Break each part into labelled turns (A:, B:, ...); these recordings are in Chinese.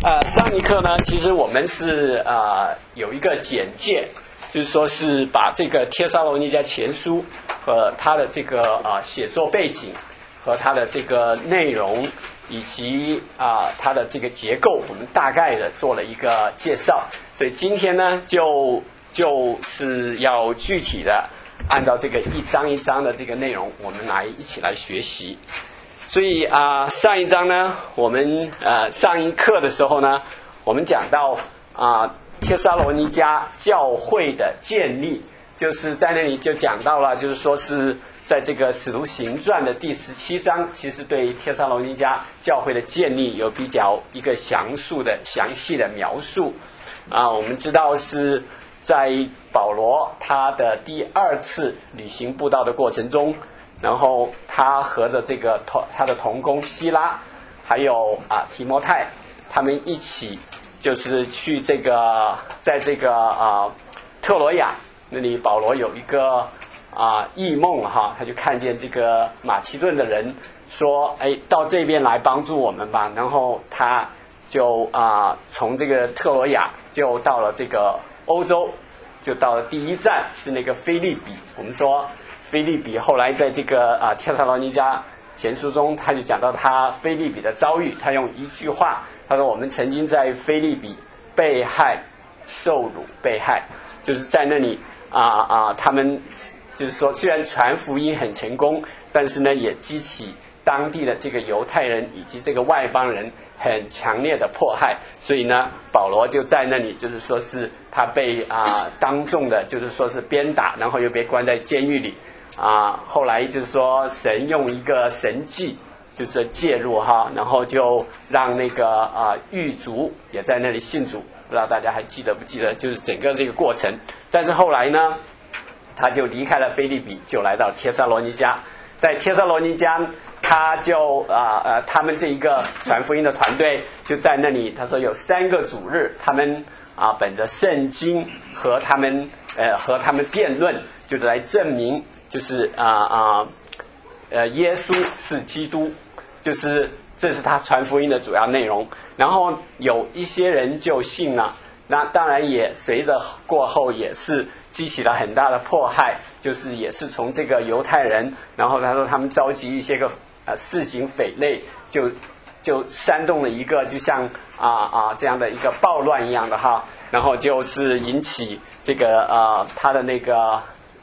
A: 上一课呢，其实我们是有一个简介，就是说是把这个帖撒罗尼迦前书和它的这个写作背景和它的这个内容以及它的这个结构，我们大概的做了一个介绍。所以今天呢，就是要具体的按照这个一章一章的这个内容，我们一起来学习。所以上一章呢，我们上一课的时候呢，我们讲到帖撒罗尼迦教会的建立，就是在那里就讲到了，就是说是在这个使徒行传的第17章，其实对帖撒罗尼迦教会的建立有比较一个详细的描述。我们知道是在保罗他的第2次旅行布道的过程中，然后他和着这个他的同工希拉还有提摩太，他们一起就是去这个在这个特罗亚那里，保罗有一个异梦他就看见这个马其顿的人说，到这边来帮助我们吧。然后他就从这个特罗亚就到了这个欧洲，就到了第一站是那个腓立比。我们说腓立比后来在这个帖撒罗尼迦前书中，他就讲到他腓立比的遭遇，他用一句话，他说我们曾经在腓立比被害、受辱、被害，就是在那里他们就是说虽然传福音很成功，但是呢也激起当地的这个犹太人以及这个外邦人很强烈的迫害。所以呢保罗就在那里就是说是他被当众的就是说是鞭打，然后又被关在监狱里。后来就是说神用一个神迹就是介入然后就让那个狱卒也在那里信主。不知道大家还记得不记得就是整个这个过程。但是后来呢他就离开了腓立比，就来到帖撒罗尼迦。在帖撒罗尼迦他就他们这一个传福音的团队就在那里，他说有3个主日，他们本着圣经和他们辩论，就是来证明就是耶稣是基督，就是这是他传福音的主要内容。然后有一些人就信了，那当然也随着过后也是激起了很大的迫害，就是也是从这个犹太人，然后他说他们召集一些个市井匪类，就煽动了一个就像这样的一个暴乱一样的然后就是引起这个他的那个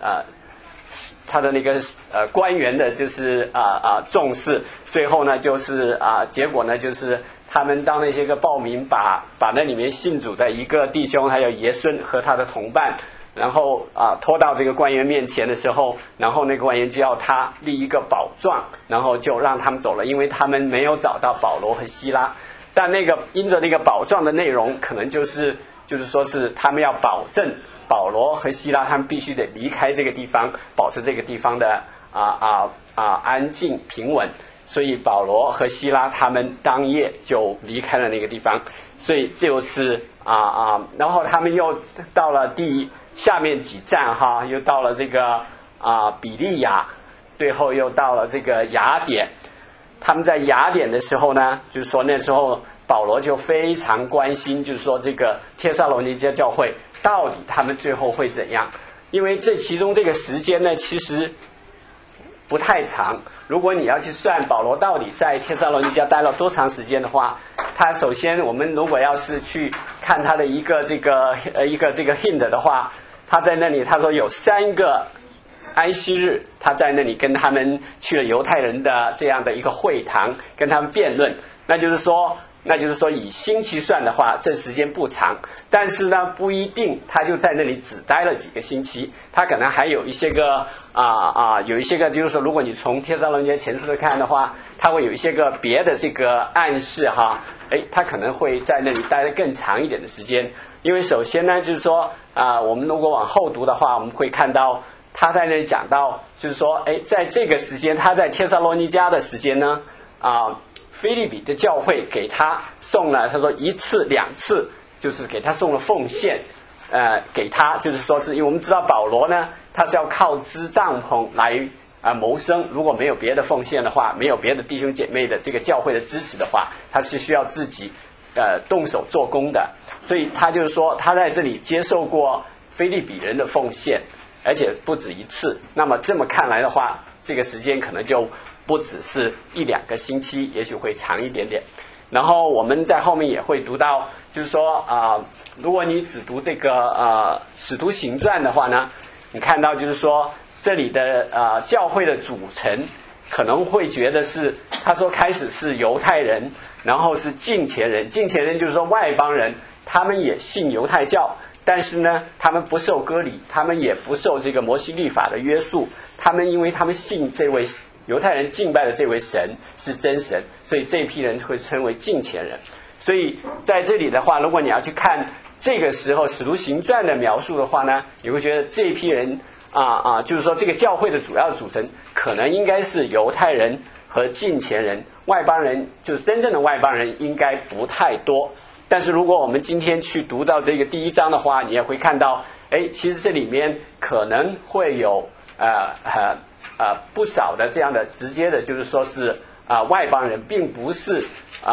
A: 官员的就是重视。最后呢就是结果呢就是他们当那些个暴民把那里面信主的一个弟兄还有爷孙和他的同伴，然后拖到这个官员面前的时候，然后那个官员就要他立一个保状，然后就让他们走了，因为他们没有找到保罗和希拉。但那个因着那个保状的内容可能就是说是他们要保证保罗和希拉他们必须得离开这个地方，保持这个地方的安静平稳。所以保罗和希拉他们当夜就离开了那个地方。所以就是然后他们又到了下面几站又到了这个比利亚，最后又到了这个雅典。他们在雅典的时候呢，就是说那时候保罗就非常关心，就是说这个帖撒罗尼迦教会到底他们最后会怎样。因为这其中这个时间呢其实不太长，如果你要去算保罗到底在帖撒罗尼迦待了多长时间的话，他首先我们如果要是去看他的一个这个 hint 的话，他在那里他说有3个安息日，他在那里跟他们去了犹太人的这样的一个会堂，跟他们辩论。那就是说以星期算的话，这时间不长，但是呢不一定他就在那里只待了几个星期，他可能还有一些个有一些个就是说如果你从帖撒罗尼迦前书看的话，他会有一些个别的这个暗示他可能会在那里待得更长一点的时间。因为首先呢就是说我们如果往后读的话，我们会看到他在那里讲到就是说在这个时间他在帖撒罗尼迦的时间呢腓立比的教会给他送了，他说1次2次，就是给他送了奉献给他就是说是因为我们知道保罗呢他是要靠支帐篷来谋生，如果没有别的奉献的话，没有别的弟兄姐妹的这个教会的支持的话，他是需要自己动手做工的，所以他就是说他在这里接受过腓立比人的奉献，而且不止一次。那么这么看来的话，这个时间可能就不只是1-2个星期，也许会长一点点。然后我们在后面也会读到，就是说如果你只读这个使徒行传的话呢，你看到就是说这里的教会的组成可能会觉得是，他说开始是犹太人，然后是敬虔人，敬虔人就是说外邦人，他们也信犹太教，但是呢他们不受割礼，他们也不受这个摩西律法的约束，他们因为他们信这位犹太人敬拜的这位神是真神，所以这批人会称为敬虔人。所以在这里的话，如果你要去看这个时候使徒行传的描述的话呢，你会觉得这一批人就是说这个教会的主要组成可能应该是犹太人和敬虔人，外邦人就是真正的外邦人应该不太多。但是如果我们今天去读到这个第1章的话，你也会看到其实这里面可能会有不少的这样的直接的就是说是外邦人，并不是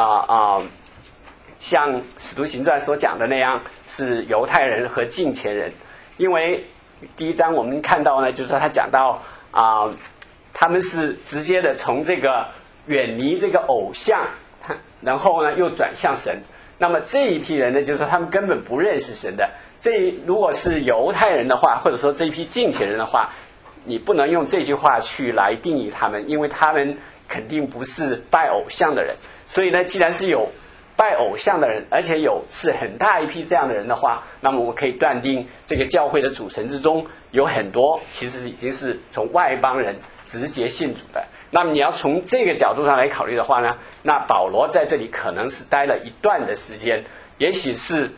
A: 像使徒行传所讲的那样是犹太人和敬虔人。因为第1章我们看到呢，就是说他讲到他们是直接的从这个远离这个偶像，然后呢又转向神。那么这一批人呢，就是说他们根本不认识神的。如果是犹太人的话，或者说这一批敬虔人的话，你不能用这句话去来定义他们，因为他们肯定不是拜偶像的人。所以呢，既然是有拜偶像的人，而且是很大一批这样的人的话，那么我们可以断定这个教会的组成之中有很多其实已经是从外邦人直接信主的。那么你要从这个角度上来考虑的话呢，那保罗在这里可能是待了一段的时间，也许是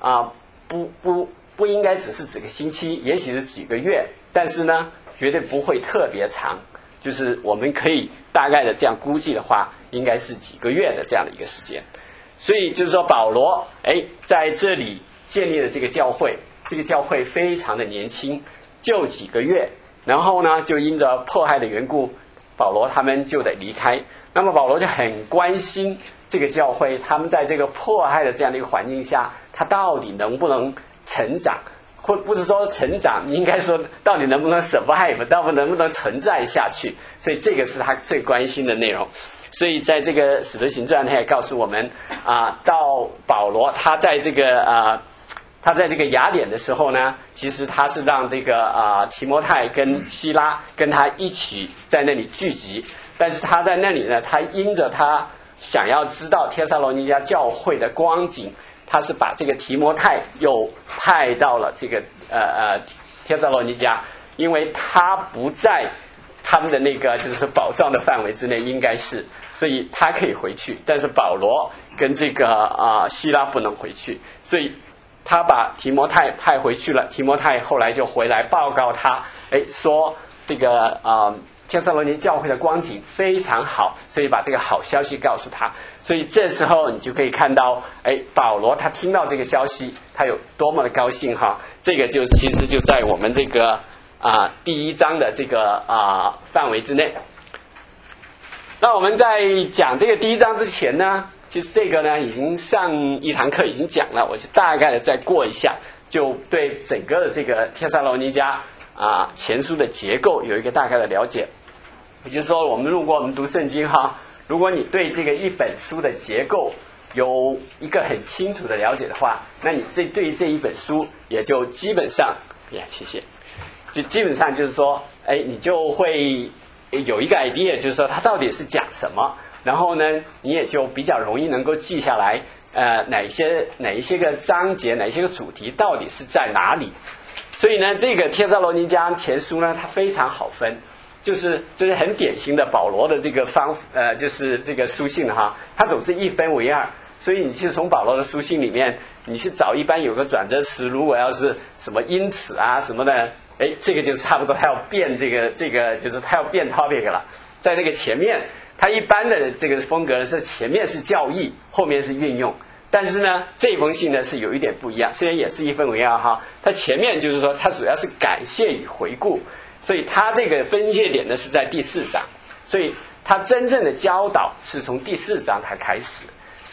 A: 不应该只是几个星期，也许是几个月，但是呢绝对不会特别长，就是我们可以大概的这样估计的话，应该是几个月的这样的一个时间。所以就是说保罗在这里建立了这个教会，这个教会非常的年轻，就几个月，然后呢就因着迫害的缘故，保罗他们就得离开。那么保罗就很关心这个教会，他们在这个迫害的这样的一个环境下，他到底能不能成长，或不是说成长，应该说到底能不能 survive， 到底能不能存在下去。所以这个是他最关心的内容。所以在这个使徒行传他也告诉我们到保罗他在这个雅典的时候呢，其实他是让这个提摩太跟希拉跟他一起在那里聚集，但是他在那里呢，他因着他想要知道帖撒罗尼迦教会的光景，他是把这个提摩太又派到了这个帖撒罗尼迦，因为他不在他们的那个就是保障的范围之内，应该是，所以他可以回去，但是保罗跟这个希拉不能回去，所以他把提摩太派回去了。提摩太后来就回来报告他，说这个帖撒罗尼教会的光景非常好，所以把这个好消息告诉他。所以这时候你就可以看到，保罗他听到这个消息，他有多么的高兴哈！这个其实就在我们这个第1章的这个范围之内。那我们在讲这个第1章之前呢，其实这个呢已经上一堂课已经讲了，我就大概的再过一下，就对整个的这个帖撒罗尼迦前书的结构有一个大概的了解。也就是说，如果我们读圣经哈，如果你对这个一本书的结构有一个很清楚的了解的话，那你对这一本书也就基本上谢谢，就基本上就是说你就会有一个 idea， 就是说它到底是讲什么，然后呢你也就比较容易能够记下来哪一些个章节，哪一些个主题到底是在哪里。所以呢这个帖撒罗尼迦前书呢它非常好分，就是很典型的保罗的这个就是这个书信哈，它总是一分为二。所以你去从保罗的书信里面你去找，一般有个转折词，如果要是什么因此什么的，这个就差不多他要变这个就是他要变 topic 了。在那个前面他一般的这个风格是前面是教义，后面是运用。但是呢这封信呢是有一点不一样，虽然也是一分为二哈，它前面就是说它主要是感谢与回顾，所以它这个分界点呢是在第4章，所以它真正的教导是从第4章才开始。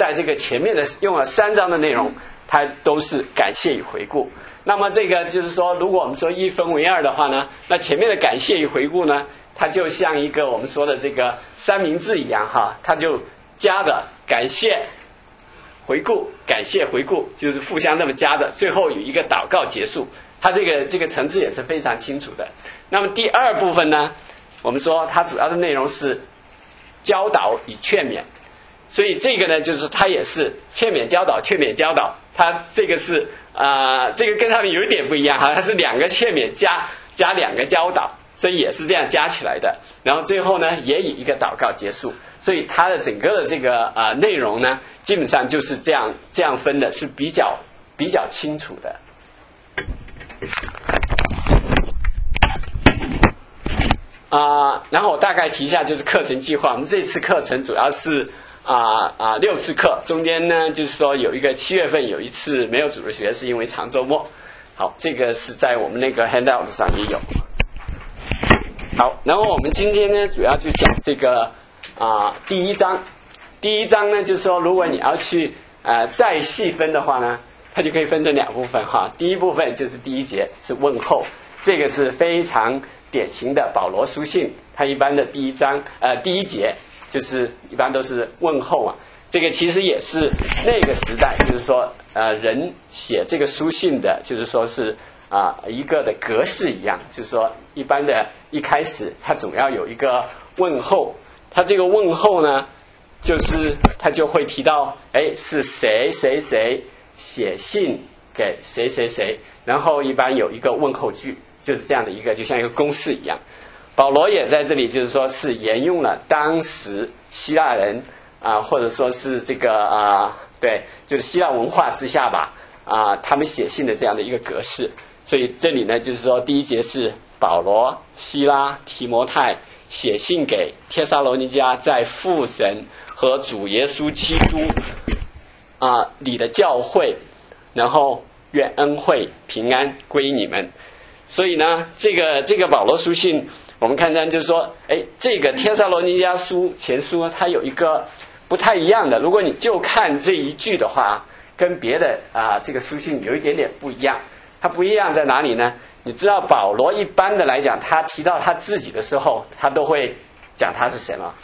A: 在这个前面的用了3章的内容，它都是感谢与回顾。那么这个就是说，如果我们说1分为2的话呢，那前面的感谢与回顾呢，它就像一个我们说的这个三明治一样哈，它就加的感谢回顾，感谢回顾，就是互相这么加的，最后有一个祷告结束。它这个层次也是非常清楚的。那么第2部分呢，我们说它主要的内容是教导与劝勉，所以这个呢，就是它也是劝勉教导，劝勉教导，它这个是这个跟他们有一点不一样哈，它是2个劝勉加2个教导，所以也是这样加起来的。然后最后呢，也以一个祷告结束。所以它的整个的这个内容呢，基本上就是这样分的，是比较清楚的。然后我大概提一下就是课程计划。我们这次课程主要是6次课，中间呢就是说有一个7月份有一次没有组织学，是因为长周末。好，这个是在我们那个 handout 上也有。好，然后我们今天呢主要就讲这个第1章。第1章呢就是说，如果你要去再细分的话呢，它就可以分成2部分哈。第一部分就是第1节是问候，这个是非常典型的保罗书信，它一般的第1节就是一般都是问候啊。这个其实也是那个时代，就是说人写这个书信的，就是说是一个的格式一样，就是说一般的一开始他总要有一个问候，他这个问候呢，就是他就会提到是谁谁谁写信给谁谁谁，然后一般有一个问候句，就是这样的一个，就像一个公式一样。保罗也在这里就是说是沿用了当时希腊人或者说是这个对，就是希腊文化之下吧他们写信的这样的一个格式。所以这里呢就是说第1节是保罗、希拉、提摩太写信给帖撒罗尼迦在父神和主耶稣基督里的教会，然后愿恩惠平安归你们。所以呢这个保罗书信我们看到就是说这个帖撒罗尼迦前书它有一个不太一样的，如果你就看这一句的话，跟别的这个书信有一点点不一样。它不一样在哪里呢？你知道保罗一般的来讲，他提到他自己的时候，他都会讲他是什么？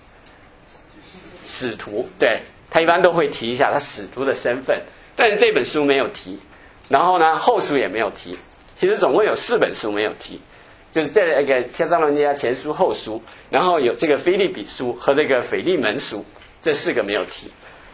A: 使徒。对，他一般都会提一下他使徒的身份，但是这本书没有提，然后呢后书也没有提，其实总共有4本书没有提，就是这个帖撒罗尼迦前书、后书，然后有这个腓立比书和这个腓利门书，这4个没有提。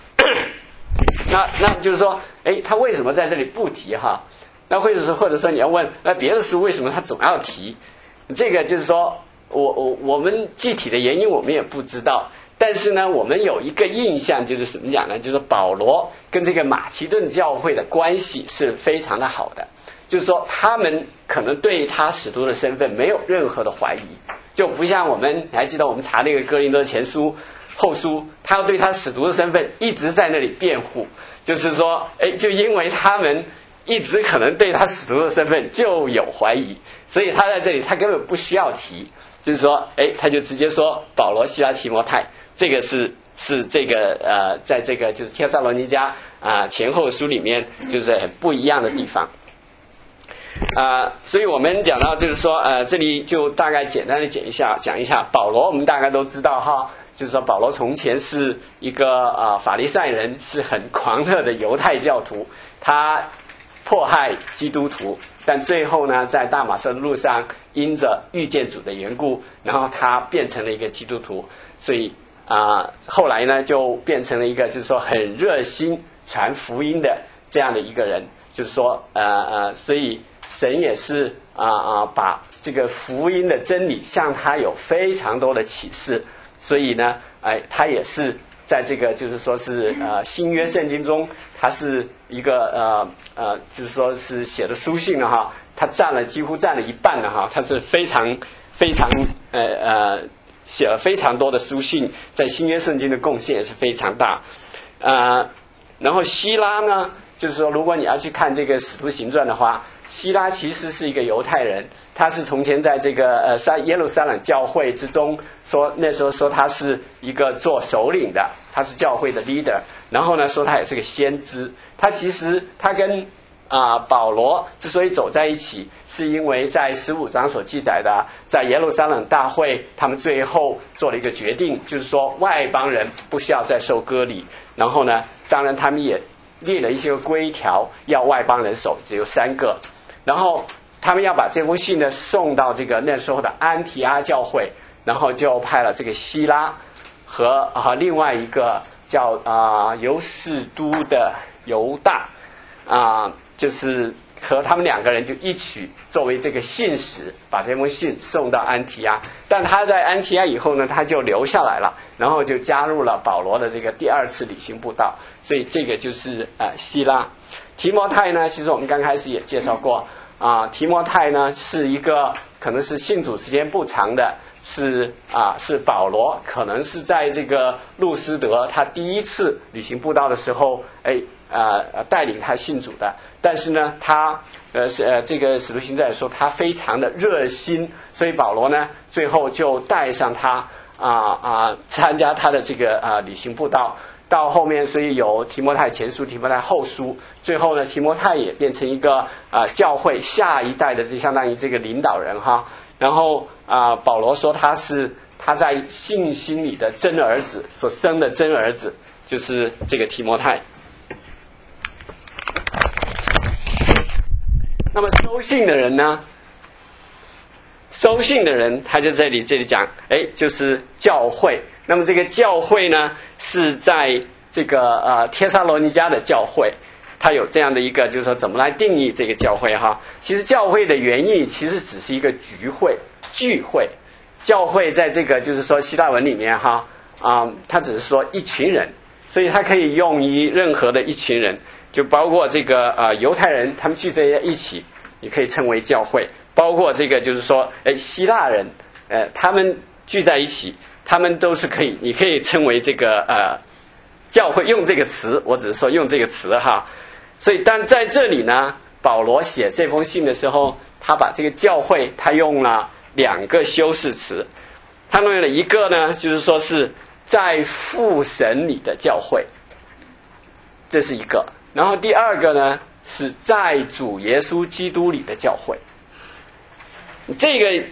A: 那就是说他为什么在这里不提哈？那或者说你要问，那别的书为什么他总要提？这个就是说我们具体的原因我们也不知道，但是呢我们有一个印象，就是什么讲呢？就是保罗跟这个马其顿教会的关系是非常的好的，就是说他们可能对他使徒的身份没有任何的怀疑，就不像我们还记得我们查那个哥林多前书、后书，他要对他使徒的身份一直在那里辩护，就是说就因为他们一直可能对他使徒的身份就有怀疑，所以他在这里他根本不需要提，就是说他就直接说保罗、希拉、提摩太，这个是这个在这个就是帖撒罗尼迦前后书里面就是很不一样的地方所以我们讲到就是说这里就大概简单的讲一下保罗。我们大概都知道哈，就是说保罗从前是一个法利赛人，是很狂热的犹太教徒，他迫害基督徒，但最后呢在大马色的路上因着遇见主的缘故，然后他变成了一个基督徒，所以后来呢就变成了一个就是说很热心传福音的这样的一个人，就是说所以神也是把这个福音的真理向他有非常多的启示，所以呢他也是在这个就是说是新约圣经中，他是一个就是说是写的书信了哈，他几乎占了一半了哈，他是非常写了非常多的书信，在新约圣经的贡献也是非常大然后希拉呢，就是说如果你要去看这个使徒行传的话，希拉其实是一个犹太人， 他是从前在这个耶路撒冷教会之中说，那时候说他是一个做首领的，他是教会的 leader， 然后呢说他也是个先知。他其实他跟保罗之所以走在一起，是因为在15章所记载的，在耶路撒冷大会，他们最后做了一个决定，就是说外邦人不需要再受割礼。然后呢，当然他们也列了一些规条，要外邦人守，只有3个。然后他们要把这封信呢送到这个那时候的安提阿教会，然后就派了这个希拉和另外一个叫犹士都的犹大就是和他们2个人就一起作为这个信使，把这封信送到安提阿。但他在安提阿以后呢，他就留下来了，然后就加入了保罗的这个第2次旅行布道。所以这个就是希拉。提摩太呢，其实我们刚开始也介绍过提摩太呢是一个可能是信主时间不长的，是保罗可能是在这个路斯德他第1次旅行布道的时候带领他信主的。但是呢他这个使徒行传说他非常的热心，所以保罗呢最后就带上他参加他的这个旅行布道。到后面所以有提摩太前书、提摩太后书，最后呢提摩太也变成一个教会下一代的这相当于这个领导人哈。然后保罗说他在信心里的真儿子所生的真儿子，就是这个提摩太。那么收信的人呢，收信的人他就这里讲就是教会。那么这个教会呢是在这个帖撒罗尼迦的教会，它有这样的一个就是说怎么来定义这个教会哈。其实教会的原意其实只是一个聚会。教会在这个就是说希腊文里面哈它只是说一群人，所以它可以用于任何的一群人，就包括这个犹太人他们聚在一起，你可以称为教会。包括这个就是说希腊人他们聚在一起，他们都是你可以称为这个教会，用这个词，我只是说用这个词哈。所以但在这里呢，保罗写这封信的时候，他把这个教会他用了2个修饰词。他用了一个呢就是说是在父神里的教会，这是一个。然后第2个呢是在主耶稣基督里的教会。这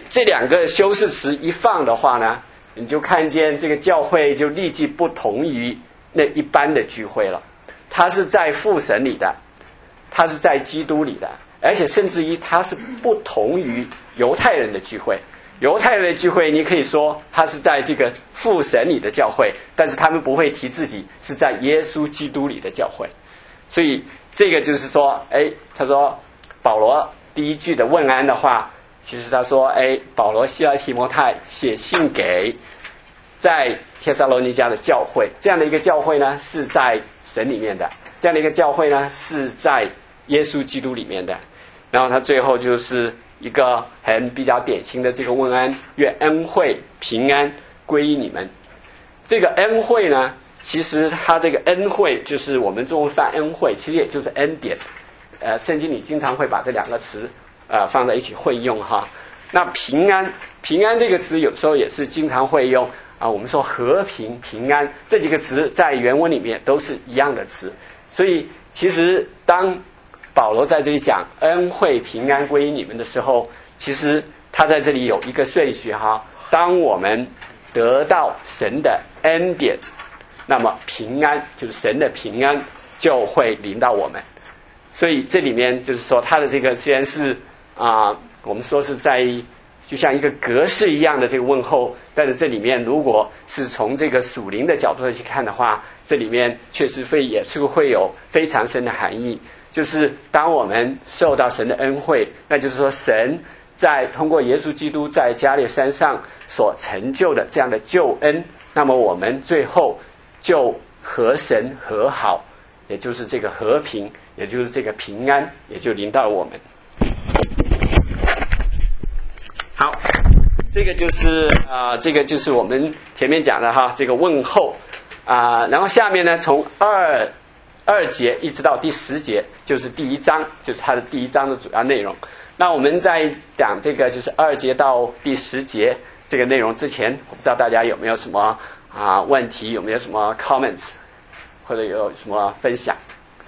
A: 2个修饰词一放的话呢，你就看见这个教会就立即不同于那一般的聚会了。它是在父神里的，它是在基督里的，而且甚至于它是不同于犹太人的聚会。犹太人的聚会你可以说它是在这个父神里的教会，但是他们不会提自己是在耶稣基督里的教会。所以这个就是说他说保罗第1句的问安的话，其实他说保罗希拉提摩太写信给在帖撒罗尼迦的教会，这样的一个教会呢是在神里面的，这样的一个教会呢是在耶稣基督里面的。然后他最后就是一个比较典型的这个问安，愿恩惠平安归于你们。这个恩惠呢，其实它这个恩惠就是我们中文翻恩惠，其实也就是恩典。圣经里经常会把这2个词放在一起混用哈。那平安这个词有时候也是经常会用我们说和平、平安这几个词在原文里面都是一样的词。所以其实当保罗在这里讲恩惠平安归于你们的时候，其实他在这里有一个顺序哈。当我们得到神的恩典，那么平安就是神的平安就会临到我们。所以这里面就是说他的这个虽然是我们说是在就像一个格式一样的这个问候，但是这里面如果是从这个属灵的角度去看的话，这里面确实也是会有非常深的含义。就是当我们受到神的恩惠，那就是说神在通过耶稣基督在加略山上所成就的这样的救恩，那么我们最后就和神和好，也就是这个和平，也就是这个平安，也就临到我们。好，这个就是我们前面讲的哈，这个问候然后下面呢从2节一直到第10节就是第1章，就是它的第1章的主要内容。 那我们在讲这个就是2节到第10节这个内容之前，我不知道大家有没有什么问题，有没有什么 comments， 或者有什么分享？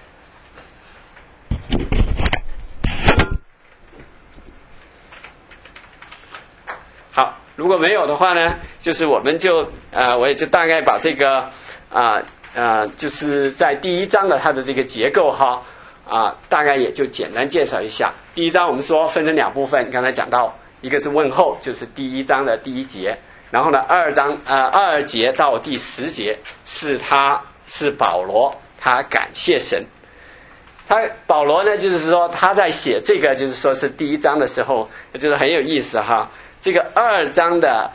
A: 好，如果没有的话呢，就是我们就我也就大概把这个就是在第1章的它的这个结构哈大概也就简单介绍一下。第1章我们说分成2部分，刚才讲到一个是问候，就是第1章的第1节，然后呢2节到第10节是保罗他感谢神。保罗呢就是说他在写这个就是说是第1章的时候，就是很有意思哈。这个2章的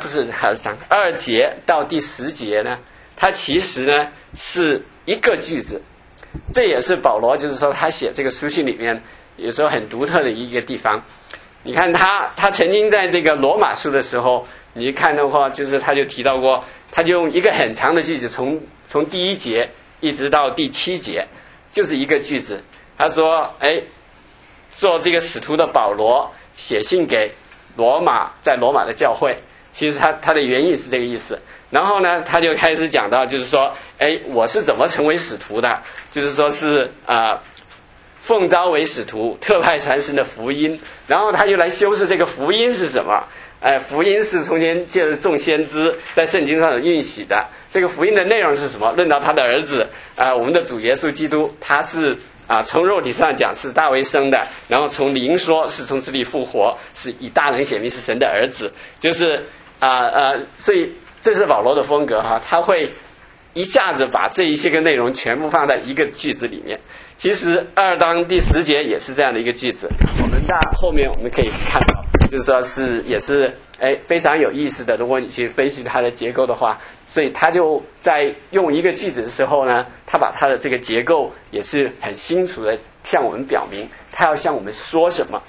A: 2节到第10节呢，它其实呢是一个句子，这也是保罗就是说他写这个书信里面有时候很独特的一个地方。你看他曾经在这个罗马书的时候，你一看的话，就是他就提到过，他就用一个很长的句子，从第1节一直到第7节，就是一个句子。他说，做这个使徒的保罗写信给在罗马的教会，其实他的原意是这个意思。然后呢，他就开始讲到，就是说，我是怎么成为使徒的？就是说是奉召为使徒，特派传神的福音。然后他就来修饰这个福音是什么？福音是从前借着众先知在圣经上有允许的。这个福音的内容是什么？论到他的儿子我们的主耶稣基督，他是从肉体上讲是大卫生的，然后从灵说是从死里复活，是以大能显明是神的儿子。就是所以这是保罗的风格哈，他会一下子把这一些个内容全部放在一个句子里面。其实2章第10节也是这样的一个句子，我们在后面我们可以看到，就是说也是非常有意思的。如果你去分析它的结构的话，所以他就在用一个句子的时候呢，他把他的这个结构也是很清楚的向我们表明他要向我们说什么。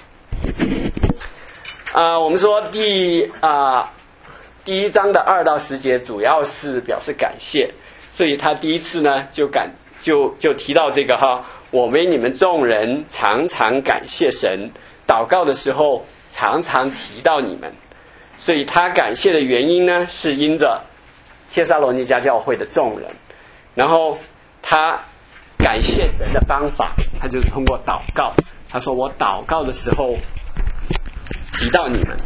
A: 我们说第1章的2到10节主要是表示感谢，所以他第一次呢就提到这个哈，我为你们众人常常感谢神，祷告的时候常常提到你们。所以他感谢的原因呢，是因着帖撒罗尼迦教会的众人。然后他感谢神的方法，他就是通过祷告。他说我祷告的时候提到你们。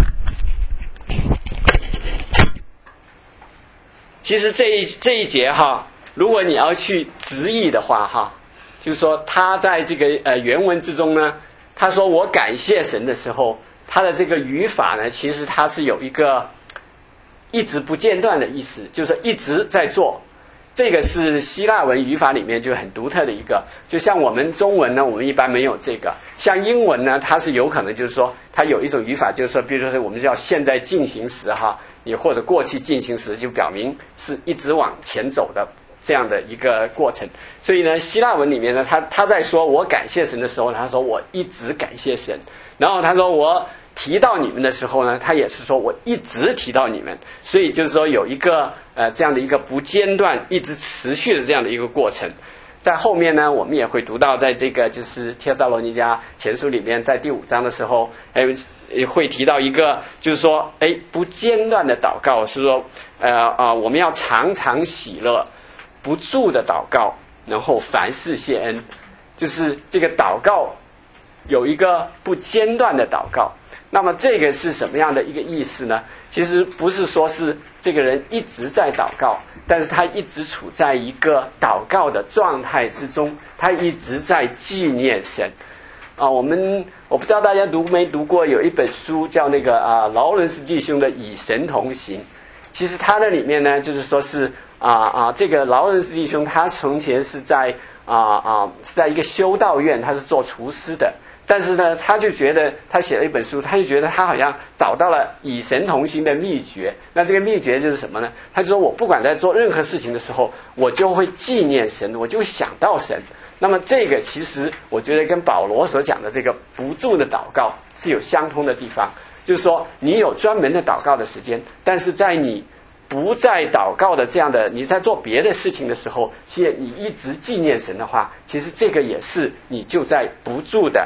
A: 其实这一节哈，如果你要去直译的话哈，就是说他在这个原文之中呢，他说我感谢神的时候，他的这个语法呢，其实他是有一个一直不间断的意思，就是一直在做。这个是希腊文语法里面就很独特的一个，就像我们中文呢，我们一般没有这个。像英文呢，它是有可能就是说它有一种语法，就是说比如说我们叫现在进行时哈，也或者过去进行时，就表明是一直往前走的这样的一个过程。所以呢，希腊文里面呢，他在说我感谢神的时候，他说我一直感谢神。然后他说我提到你们的时候呢，他也是说我一直提到你们。所以就是说有一个这样的一个不间断一直持续的这样的一个过程。在后面呢，我们也会读到在这个就是帖撒罗尼迦前书里面，在第5章的时候会提到一个就是说不间断的祷告，是说我们要常常喜乐，不住的祷告，然后凡事谢恩。就是这个祷告有一个不间断的祷告。那么这个是什么样的一个意思呢？其实不是说是这个人一直在祷告，但是他一直处在一个祷告的状态之中，他一直在纪念神。我不知道大家读没读过，有一本书叫那个劳伦斯弟兄的《与神同行》。其实他那里面呢，就是说是这个劳伦斯弟兄他从前是在一个修道院，他是做厨师的。但是呢，他就觉得他写了一本书，他就觉得他好像找到了与神同行的秘诀。那这个秘诀就是什么呢？他就说我不管在做任何事情的时候，我就会纪念神，我就会想到神。那么这个其实我觉得跟保罗所讲的这个不住的祷告是有相通的地方。就是说你有专门的祷告的时间，但是在你不在祷告的这样的你在做别的事情的时候，其实你一直纪念神的话，其实这个也是你就在不住的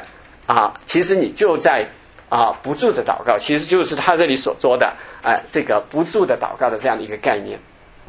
A: 其实你就在不住的祷告，其实就是他这里所说的这个不住的祷告的这样的一个概念。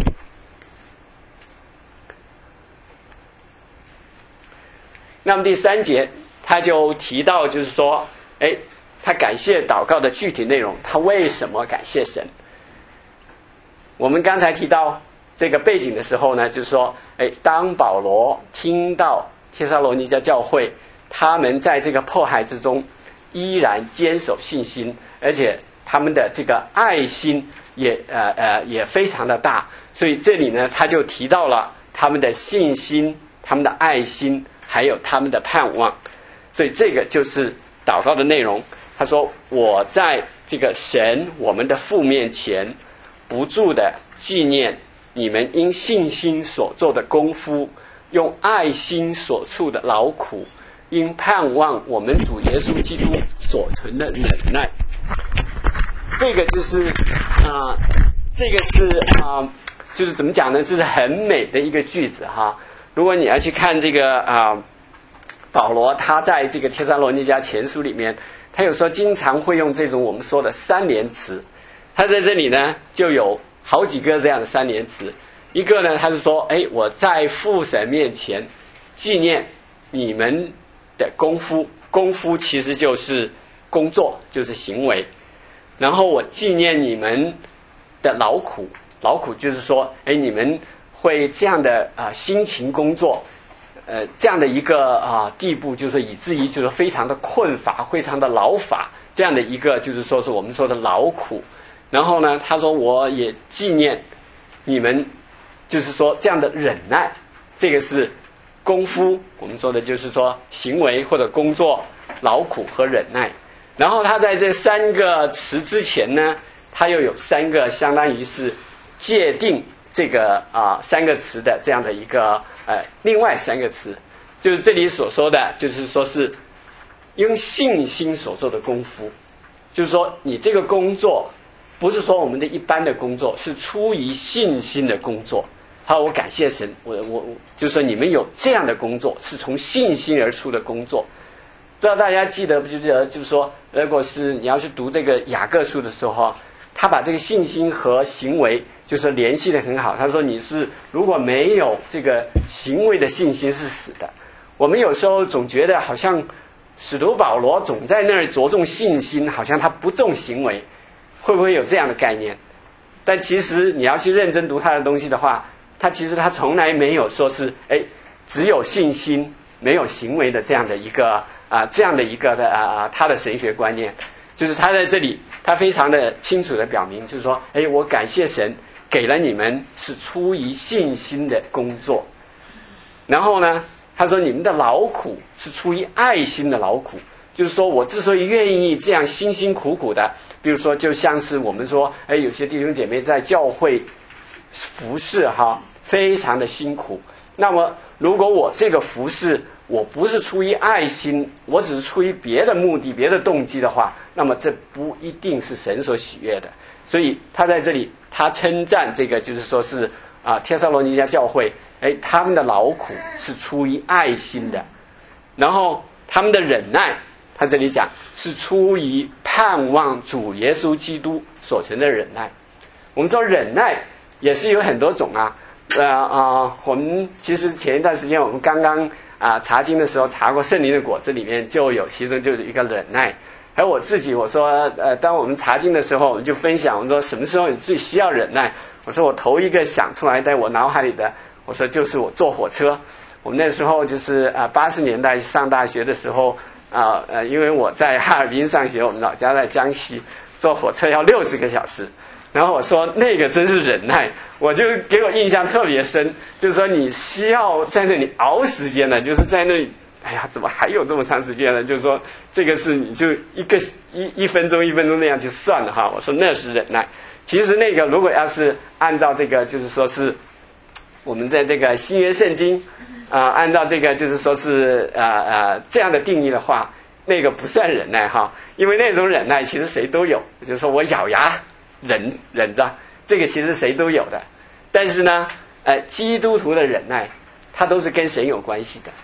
A: 那么第3节他就提到，就是说他感谢祷告的具体内容，他为什么感谢神。我们刚才提到这个背景的时候呢，就是说当保罗听到帖撒罗尼迦教会他们在这个迫害之中依然坚守信心，而且他们的这个爱心也非常的大，所以这里呢他就提到了他们的信心、他们的爱心还有他们的盼望。所以这个就是祷告的内容。他说，我在这个神我们的父面前不住的纪念你们因信心所做的功夫，用爱心所处的劳苦，因盼望我们主耶稣基督所存的忍耐。这个就是这个是就是怎么讲呢，这是很美的一个句子哈。如果你要去看这个保罗他在这个帖撒罗尼迦前书里面，他有时候经常会用这种我们说的3连词。他在这里呢就有好几个这样的3连词。一个呢他是说我在父神面前纪念你们的功夫，功夫其实就是工作，就是行为。然后我纪念你们的劳苦，劳苦就是说你们会这样的辛勤工作，这样的一个地步，就是以至于就是非常的困乏，非常的劳乏，这样的一个就是说是我们说的劳苦。然后呢他说我也纪念你们就是说这样的忍耐，这个是功夫，我们说的就是说行为或者工作、劳苦和忍耐。然后他在这3个词之前呢，他又有3个相当于是界定这个3个词的这样的一个另外3个词，就是这里所说的，就是说是用信心所做的功夫，就是说你这个工作不是说我们的一般的工作，是出于信心的工作。好，我感谢神，我就是说你们有这样的工作，是从信心而出的工作。不知道大家记得不记得，就是说如果是你要去读这个雅各书的时候，他把这个信心和行为就是联系得很好。他说你是如果没有这个行为的信心是死的。我们有时候总觉得好像使徒保罗总在那儿着重信心，好像他不重行为，会不会有这样的概念？但其实你要去认真读他的东西的话，他其实他从来没有说是只有信心没有行为的这样的一个他的神学观念。就是他在这里他非常的清楚的表明，就是说我感谢神给了你们是出于信心的工作。然后呢他说你们的劳苦是出于爱心的劳苦，就是说我之所以愿意这样辛辛苦苦的，比如说就像是我们说有些弟兄姐妹在教会服侍非常的辛苦，那么如果我这个服侍我不是出于爱心，我只是出于别的目的别的动机的话，那么这不一定是神所喜悦的。所以他在这里他称赞这个就是说是帖撒罗尼迦教会他们的劳苦是出于爱心的。然后他们的忍耐，他这里讲是出于盼望主耶稣基督所存的忍耐。我们说忍耐也是有很多种我们其实前一段时间我们刚刚查经的时候查过圣灵的果子里面就有其中就是一个忍耐。还有我自己我说当我们查经的时候我们就分享，我们说什么时候你最需要忍耐。我说我头一个想出来在我脑海里的，我说就是我坐火车。我们那时候就是80年代上大学的时候因为我在哈尔滨上学，我们老家在江西，坐火车要60个小时。然后我说那个真是忍耐，我就给我印象特别深，就是说你需要在那里熬时间呢，就是在那里怎么还有这么长时间呢？就是说这个是你就一分钟一分钟那样去算的我说那是忍耐。其实那个如果要是按照这个就是说是我们在这个新约圣经按照这个就是说是这样的定义的话，那个不算忍耐因为那种忍耐其实谁都有，就是说我咬牙忍着，这个其实谁都有的。但是呢基督徒的忍耐它都是跟神有关系的。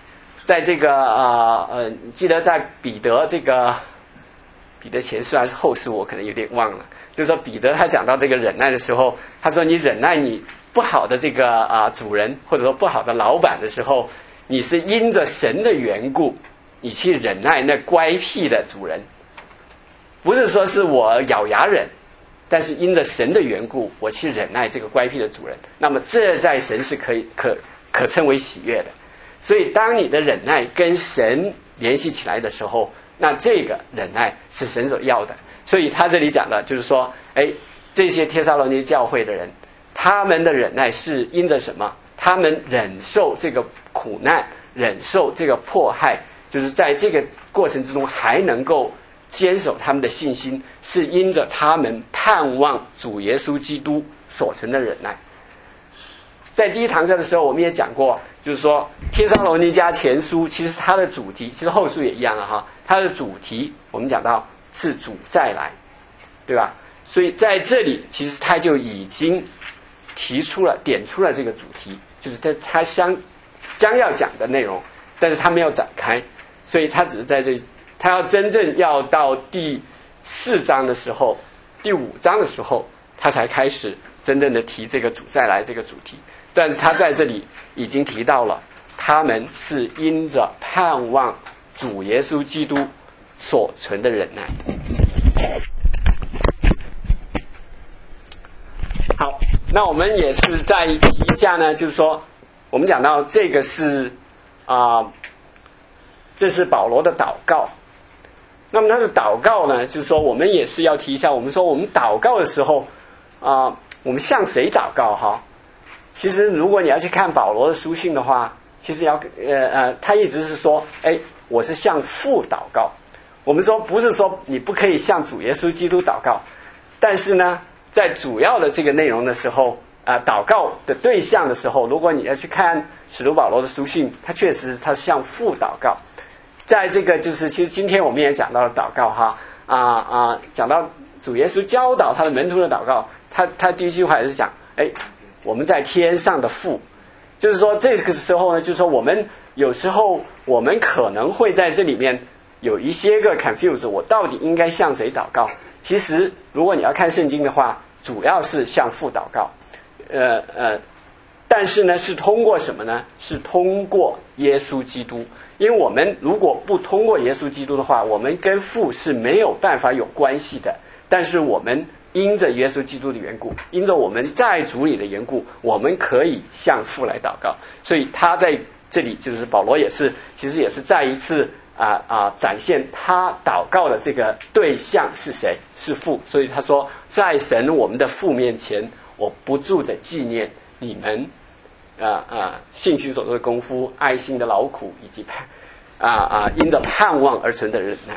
A: 在这个记得在彼得这个彼得前书还是后书，我可能有点忘了。就是说彼得他讲到这个忍耐的时候，他说你忍耐你不好的这个主人或者说不好的老板的时候，你是因着神的缘故，你去忍耐那乖僻的主人，不是说是我咬牙忍，但是因着神的缘故，我去忍耐这个乖僻的主人，那么这在神是可称为喜悦的。所以当你的忍耐跟神联系起来的时候，那这个忍耐是神所要的。所以他这里讲的就是说，这些帖撒罗尼教会的人，他们的忍耐是因着什么？他们忍受这个苦难，忍受这个迫害，就是在这个过程之中还能够坚守他们的信心，是因着他们盼望主耶稣基督所存的忍耐。在第一堂课的时候我们也讲过，就是说帖撒罗尼迦前书其实它的主题，其实后书也一样了哈，它的主题我们讲到是主再来，对吧？所以在这里其实他就已经点出了这个主题，就是他将要讲的内容，但是他没有展开，所以他只是在这里，他要真正要到第4章的时候，第5章的时候，他才开始真正的提这个主再来这个主题。但是他在这里已经提到了，他们是因着盼望主耶稣基督所存的忍耐。好，那我们也是再提一下呢，就是说我们讲到这个是这是保罗的祷告。那么他的祷告呢，就是说我们也是要提一下，我们说我们祷告的时候我们向谁祷告哈？其实如果你要去看保罗的书信的话，其实他一直是说我是向父祷告。我们说不是说你不可以向主耶稣基督祷告，但是呢在主要的这个内容的时候祷告的对象的时候，如果你要去看使徒保罗的书信，他确实他是向父祷告。在这个就是其实今天我们也讲到了祷告哈讲到主耶稣教导他的门徒的祷告，他第一句话也是讲我们在天上的父，就是说这个时候呢，就是说我们有时候我们可能会在这里面有一些个 confuse， 我到底应该向谁祷告？其实如果你要看圣经的话，主要是向父祷告，但是呢是通过什么呢？是通过耶稣基督。因为我们如果不通过耶稣基督的话，我们跟父是没有办法有关系的。但是我们因着耶稣基督的缘故，因着我们在主里的缘故，我们可以向父来祷告。所以他在这里就是保罗也是其实也是再一次展现他祷告的这个对象是谁？是父。所以他说，在神我们的父面前，我不住的纪念你们信心所做的功夫、爱心的劳苦，以及因着盼望而存的忍耐。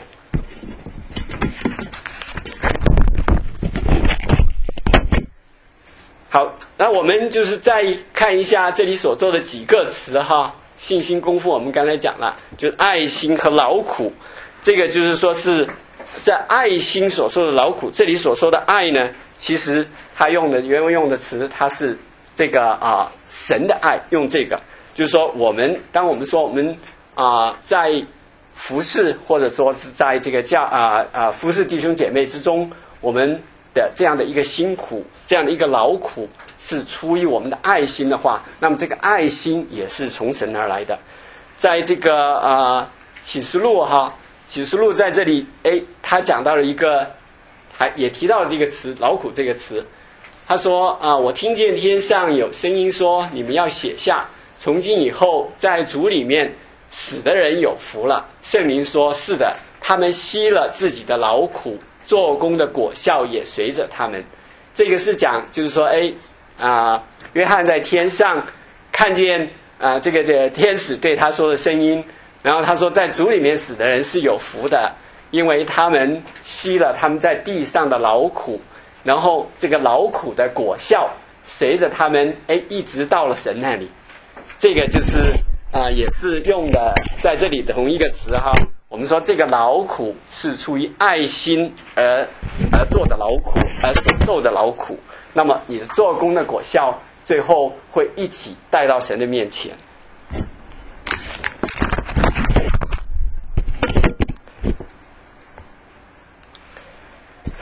A: 好，那我们就是再看一下这里所做的几个词哈。信心功夫我们刚才讲了，就是爱心和劳苦。这个就是说是在爱心所说的劳苦，这里所说的爱呢，其实他用的原文用的词，它是这个神的爱，用这个就是说当我们说我们在服侍或者说是在这个服侍弟兄姐妹之中，我们的这样的一个辛苦，这样的一个劳苦是出于我们的爱心的话，那么这个爱心也是从神而来的。在这个启示录在这里他讲到了一个也提到了这个词劳苦这个词。他说我听见天上有声音说，你们要写下，从今以后在主里面死的人有福了。圣灵说，是的，他们息了自己的劳苦，做工的果效也随着他们。这个是讲就是说约翰在天上看见这个天使对他说的声音，然后他说在主里面死的人是有福的，因为他们息了他们在地上的劳苦，然后这个劳苦的果效随着他们一直到了神那里。这个就是也是用的在这里的同一个词哈。我们说这个劳苦是出于爱心而做的劳苦，而所受的劳苦，那么你的做工的果效最后会一起带到神的面前。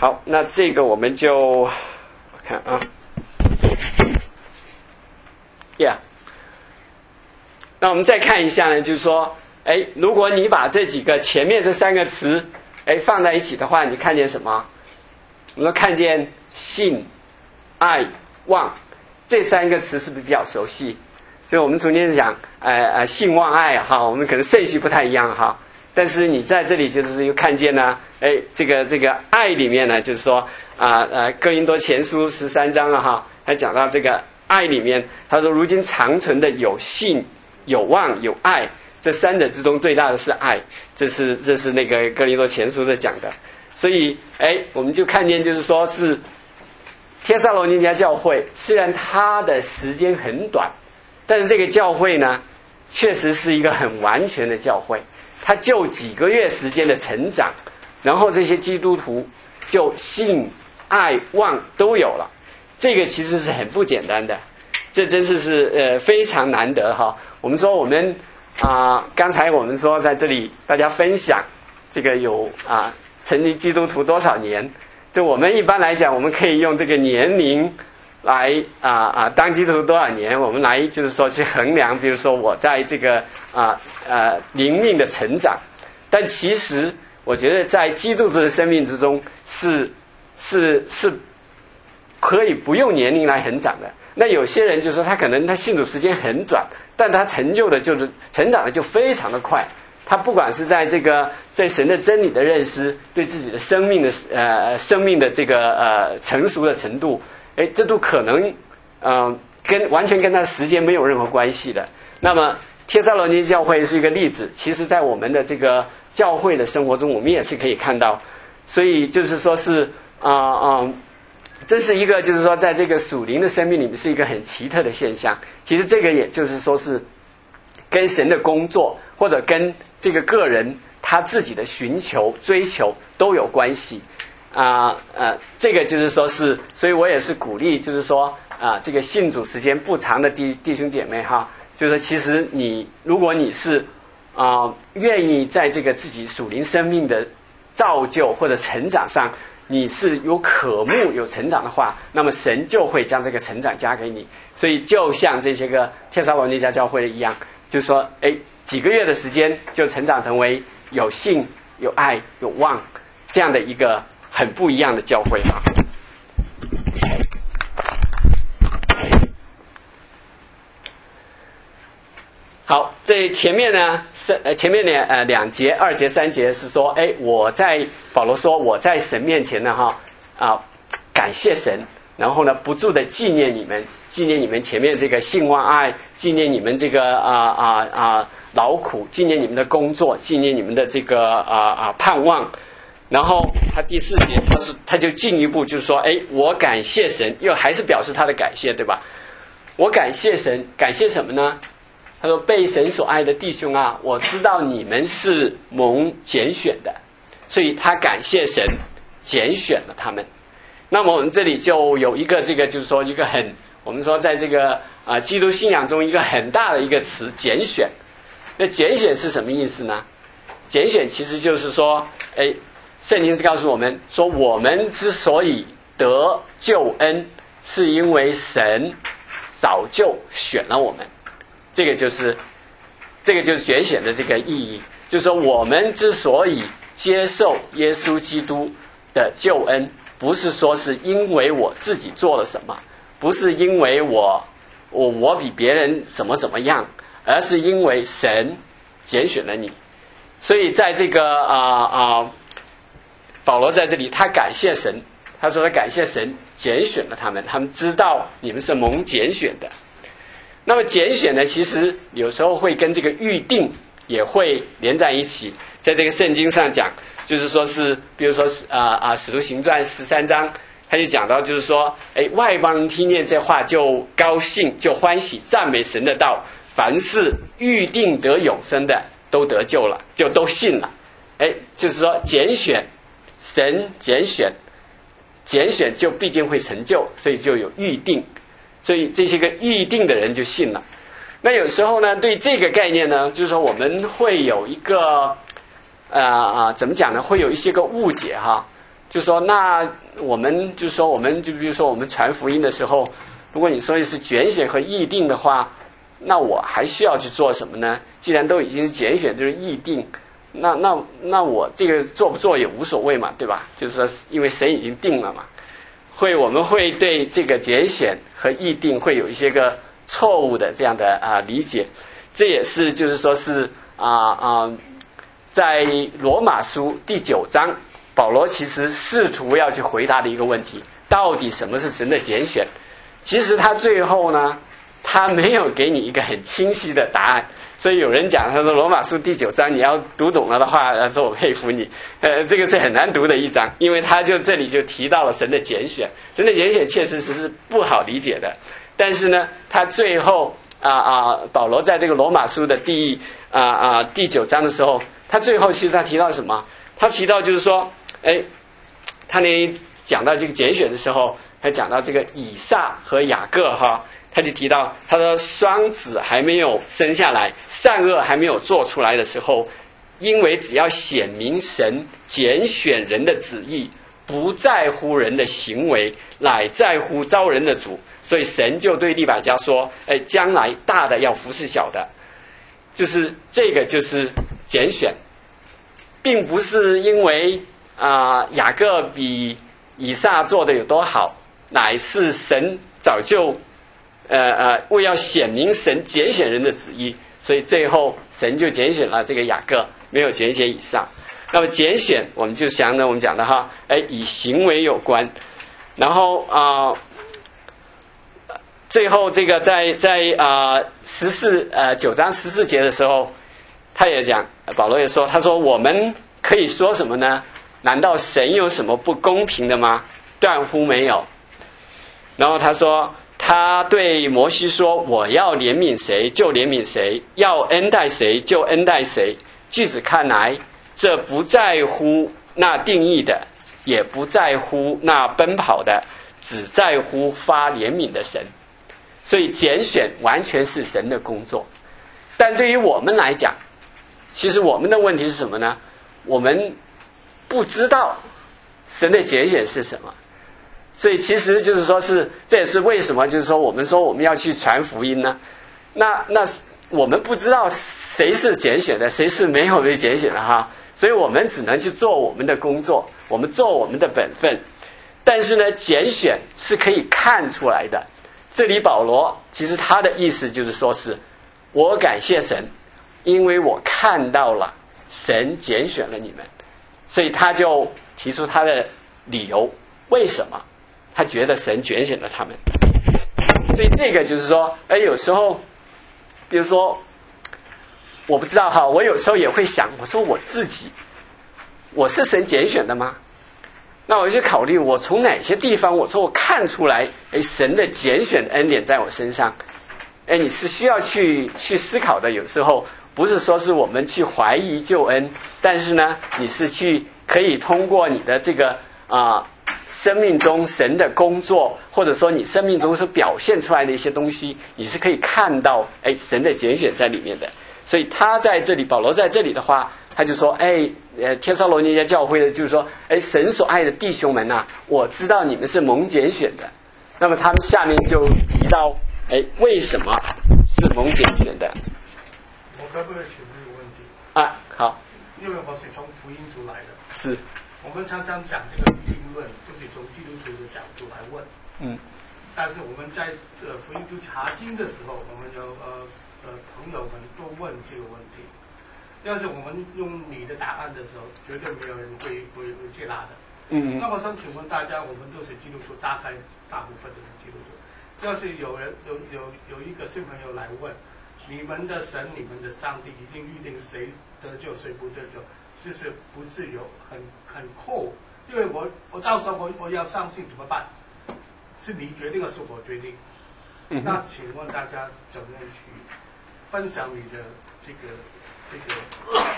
A: 好，那这个我们就我看啊 ，Yeah。那我们再看一下呢，就是说，如果你把这几个前面这3个词，放在一起的话，你看见什么？我们说看见信、爱、望这3个词是不是比较熟悉？所以我们中间讲，信望爱哈，我们可能顺序不太一样哈。但是你在这里就是又看见呢，这个爱里面呢，就是说哥林多前书13章了哈，他讲到这个爱里面，他说如今长存的有信、有望、有爱，这3者之中最大的是爱，这是那个哥林多前书在讲的。所以我们就看见就是说是帖撒罗尼迦教会，虽然它的时间很短，但是这个教会呢，确实是一个很完全的教会。它就几个月时间的成长，然后这些基督徒就信、爱、望都有了。这个其实是很不简单的，这真是非常难得哈。我们说我们刚才我们说在这里大家分享这个有成立基督徒多少年，就我们一般来讲，我们可以用这个年龄来当基督徒多少年，我们来就是说去衡量，比如说我在这个灵命的成长。但其实我觉得在基督徒的生命之中是可以不用年龄来成长的。那有些人就是说他可能他信主时间很短，但他成就的就是成长的就非常的快。他不管是在这个对神的真理的认识，对自己的生命的这个成熟的程度，这都可能完全跟他的时间没有任何关系的。那么帖撒罗尼迦教会是一个例子，其实在我们的这个教会的生活中，我们也是可以看到。所以就是说是这是一个就是说在这个属灵的生命里面是一个很奇特的现象。其实这个也就是说是跟神的工作或者跟这个个人他自己的寻求追求都有关系。这个就是说是，所以我也是鼓励就是说这个信主时间不长的弟兄姐妹哈，就是说其实如果你是愿意在这个自己属灵生命的造就或者成长上你是有渴慕有成长的话，那么神就会将这个成长加给你。所以就像这些个帖撒罗尼迦教会一样，就是说几个月的时间就成长成为有信有爱有望这样的一个很不一样的教会啊。好，这前面呢前面的2节2节3节是说保罗说我在神面前呢感谢神，然后呢不住的纪念你们前面这个信望爱，纪念你们这个劳苦，纪念你们的工作，纪念你们的这个盼望。然后他第4节他就进一步就是说我感谢神，又还是表示他的感谢，对吧？我感谢神，感谢什么呢？他说被神所爱的弟兄啊，我知道你们是蒙拣选的，所以他感谢神拣选了他们。那么我们这里就有一个这个就是说一个我们说在这个基督信仰中一个很大的一个词拣选。那拣选是什么意思呢？拣选其实就是说圣经告诉我们说，我们之所以得救恩，是因为神早就选了我们。这个就是拣选的这个意义，就是说我们之所以接受耶稣基督的救恩，不是说是因为我自己做了什么，不是因为我比别人怎么样，而是因为神拣选了你。所以在这个保罗在这里他感谢神，他说他感谢神拣选了他们知道你们是蒙拣选的。那么拣选呢，其实有时候会跟这个预定也会连在一起。在这个圣经上讲，就是说是比如说使徒行传13章，他就讲到就是说外邦人听见这话就高兴，就欢喜，赞美神的道，凡是预定得永生的都得救了，就都信了。就是说拣选，神拣选就必定会成就，所以就有预定，所以这些个预定的人就信了。那有时候呢，对这个概念呢，就是说我们会有一个怎么讲呢，会有一些个误解哈。 就说那我们就说我们就比如说我们传福音的时候，如果你说的是拣选和议定的话，那我还需要去做什么呢？既然都已经拣选就是议定，那我这个做不做也无所谓嘛，对吧？就是说因为神已经定了嘛。我们会对这个拣选和议定会有一些个错误的这样的理解，这也是就是说是在罗马书第9章，保罗其实试图要去回答的一个问题，到底什么是神的拣选？其实他最后呢，他没有给你一个很清晰的答案。所以有人讲，他说罗马书第9章你要读懂了的话，他说我佩服你。这个是很难读的一章，因为他就这里就提到了神的拣选，神的拣选确实是不好理解的。但是呢，他最后保罗在这个罗马书的第9章的时候，他最后其实他提到什么？他提到就是说，他那讲到这个拣选的时候，还讲到这个以撒和雅各哈。他就提到，他说双子还没有生下来，善恶还没有做出来的时候，因为只要显明神拣选人的旨意，不在乎人的行为，乃在乎招人的主，所以神就对利百加说，将来大的要服侍小的，就是这个就是拣选，并不是因为雅各比以撒做的有多好，乃是神早就为要显明神拣选人的旨意，所以最后神就拣选了这个雅各，没有拣选以撒。那么拣选我们就想呢，我们讲的哈，以行为有关。然后最后这个在9章14节的时候，他也讲，保罗也说，他说我们可以说什么呢？难道神有什么不公平的吗？断乎没有。然后他说，他对摩西说，我要怜悯谁就怜悯谁，要恩待谁就恩待谁。据此看来，这不在乎那定义的，也不在乎那奔跑的，只在乎发怜悯的神。所以拣选完全是神的工作。但对于我们来讲，其实我们的问题是什么呢？我们不知道神的拣选是什么。所以其实就是说这也是为什么就是说我们说我们要去传福音呢？那我们不知道谁是拣选的，谁是没有被拣选的哈。所以我们只能去做我们的工作，我们做我们的本分。但是呢，拣选是可以看出来的。这里保罗其实他的意思就是说是，我感谢神，因为我看到了神拣选了你们，所以他就提出他的理由，为什么他觉得神拣选了他们。所以这个就是说，有时候比如说我不知道哈，我有时候也会想，我说我自己我是神拣选的吗？那我就考虑我从哪些地方我说我看出来神的拣选恩典在我身上。你是需要去思考的。有时候不是说是我们去怀疑救恩，但是呢你是可以通过你的这个生命中神的工作，或者说你生命中所表现出来的一些东西，你是可以看到神的拣选在里面的。所以他在这里，保罗在这里的话，他就说帖撒罗尼迦教会的就是说神所爱的弟兄们啊，我知道你们是蒙拣选的。那么他们下面就提到为什么是蒙拣选的。
B: 我可不可以请问一个问题
A: 好，
B: 因为我是从福音组来的，
A: 是
B: 我们常常讲这个定论，就是从基督徒的角度来问。但是我们在福音组查经的时候，我们有朋友们都问这个问题。要是我们用你的答案的时候，绝对没有人会接纳的。那我想请问大家，我们都是基督徒，大部分都是基督徒。要是有一个新朋友来问，你们的神、你们的上帝已经预定谁得救，谁不得救，不是有很扣？因为我到时候我要相信怎么办？是你决定还是我决定？那请问大家怎么样去分享你的这个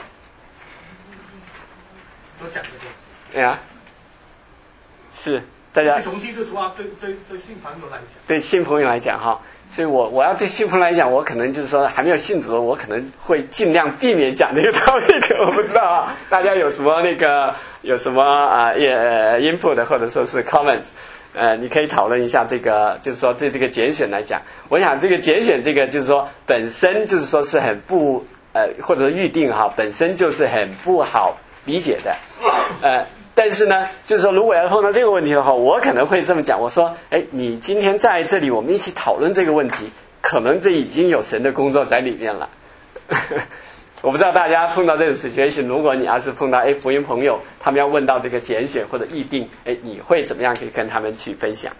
B: 所讲的东西？
A: 是大家
B: 从基督徒啊，对新朋友来讲，
A: 对新朋友来讲哈，所以我要对新朋友来讲，我可能就是说还没有信主，我可能会尽量避免讲这个topic，我不知道啊，大家有什么input 或者说是 comments， 你可以讨论一下这个，就是说对这个拣选来讲，我想这个拣选这个就是说本身就是说是很不或者说预定哈，本身就是很不好理解的，但是呢，就是说，如果要碰到这个问题的话，我可能会这么讲，我说，你今天在这里，我们一起讨论这个问题，可能这已经有神的工作在里面了。我不知道大家碰到这种 situation， 如果你要是碰到福音朋友，他们要问到这个拣选或者议定，你会怎么样可以跟他们去分享？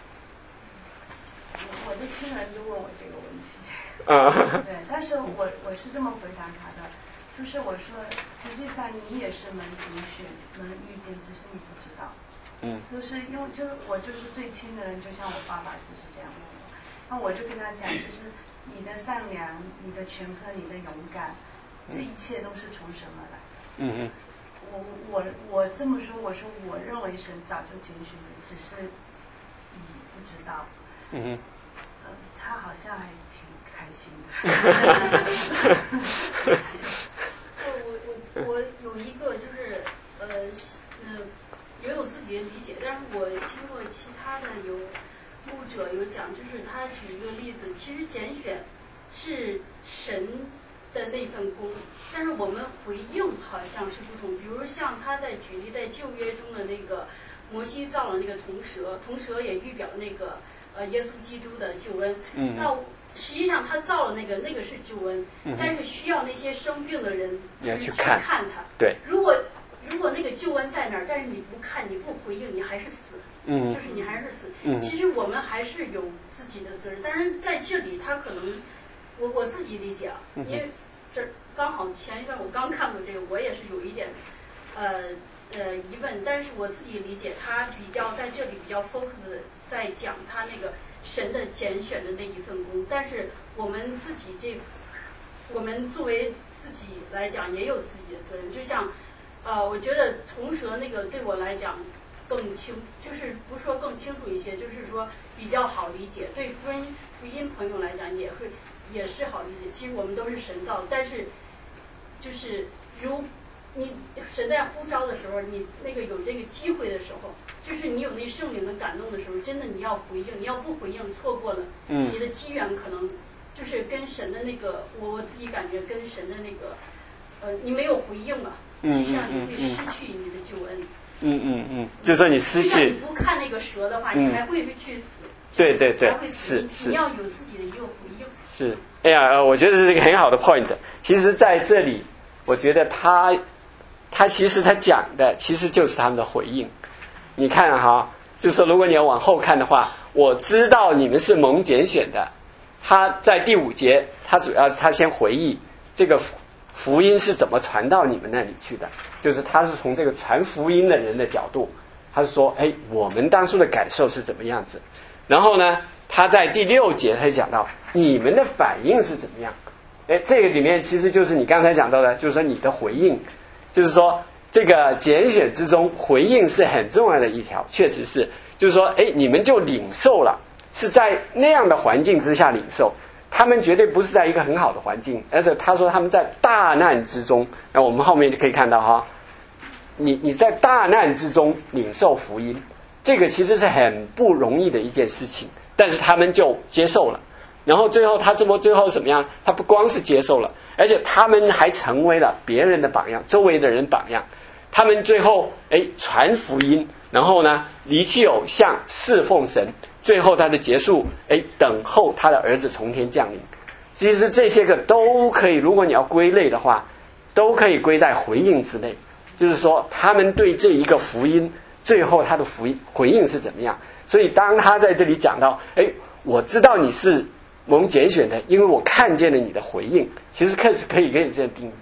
C: 我的亲人就问我这个问题，对，但是我是这么回答他的，就是我说，实际上你也是能拣选、能预定，只是你不知道。就是因为我就是最亲的人，就像我爸爸就是这样问我，那我就跟他讲，就是你的善良、你的全科、你的勇敢，这一切都是从神而来。我这么说，我说我认为神早就拣选你，只是你不知道。他好像还挺开心的。
D: 我有一个就是也有自己的理解，但是我听过其他的有牧者有讲，就是他举一个例子，其实拣选是神的那份工，但是我们回应好像是不同。比如像他在举例在旧约中的那个摩西造了那个铜蛇也预表那个耶稣基督的救恩。那实际上他造了那个是救恩，但是需要那些生病的人
A: 去看
D: 他。
A: 对，
D: 如果那个救恩在那儿，但是你不看，你不回应，你还是死。就是你还是死。其实我们还是有自己的责任，但是在这里他可能我自己理解啊，因为这刚好前一段我刚看过这个，我也是有一点疑问，但是我自己理解他比较在这里比较 focus 在讲他那个神的拣选的那一份工，但是我们自己我们作为自己来讲也有自己的责任，就像我觉得铜蛇那个对我来讲更清，就是不是说更清楚一些，就是说比较好理解，对福音朋友来讲也是好理解。其实我们都是神造的，但是就是如你神在呼召的时候，你那个有这个机会的时候，就是你有那圣灵的感动的时候，真的你要回应，你要不回应错过了，你的机缘可能就是跟神的那个我自己感觉跟神的那个你没有回应啊，实际上你会失去你的救恩。
A: 就说你失去，
D: 你不看那个蛇的话，你还会去死。
A: 对，
D: 是你要有自己的一个回应。
A: 是，我觉得这是一个很好的 point。其实在这里，我觉得他其实他讲的其实就是他们的回应。你看哈，就是说如果你要往后看的话，我知道你们是蒙拣选的。他在第5节，他主要是他先回忆这个福音是怎么传到你们那里去的，就是他是从这个传福音的人的角度，他是说，我们当初的感受是怎么样子。然后呢，他在第6节他讲到你们的反应是怎么样。这个里面其实就是你刚才讲到的，就是说你的回应，就是说这个拣选之中回应是很重要的一条，确实是，就是说你们就领受了，是在那样的环境之下领受。他们绝对不是在一个很好的环境，而且他说他们在大难之中。那我们后面就可以看到哈，你在大难之中领受福音，这个其实是很不容易的一件事情，但是他们就接受了。然后最后最后怎么样？他不光是接受了，而且他们还成为了别人的榜样，周围的人榜样。他们最后传福音，然后呢离弃偶像，侍奉神。最后他的结束，等候他的儿子从天降临。其实这些个都可以，如果你要归类的话，都可以归在回应之内。就是说，他们对这一个福音，最后他的回应是怎么样？所以当他在这里讲到，我知道你是蒙拣选的，因为我看见了你的回应。其实可以这样定。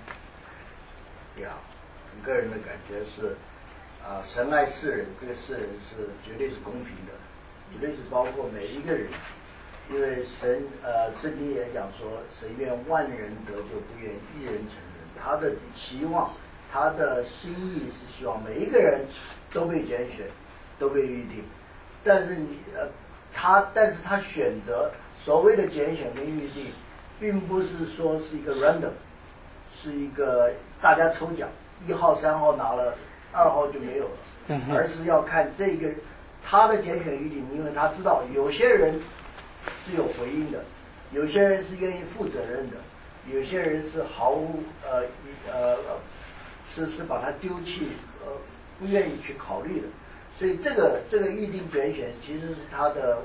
E: 个人的感觉是，神爱世人，这个世人是绝对是公平的。绝对是包括每一个人，因为神圣经也讲说，神愿万人得救，不愿一人成人。他的期望，他的心意是希望每一个人都被拣选，都被预定， 但是他选择所谓的拣选跟预定，并不是说是一个 random， 是一个大家抽奖，1号3号拿了，2号就没有了，而是要看这个他的拣选预定，因为他知道有些人是有回应的，有些人是愿意负责任的，有些人是毫无是把它丢弃，不愿意去考虑的。所以这个预定拣选其实是他的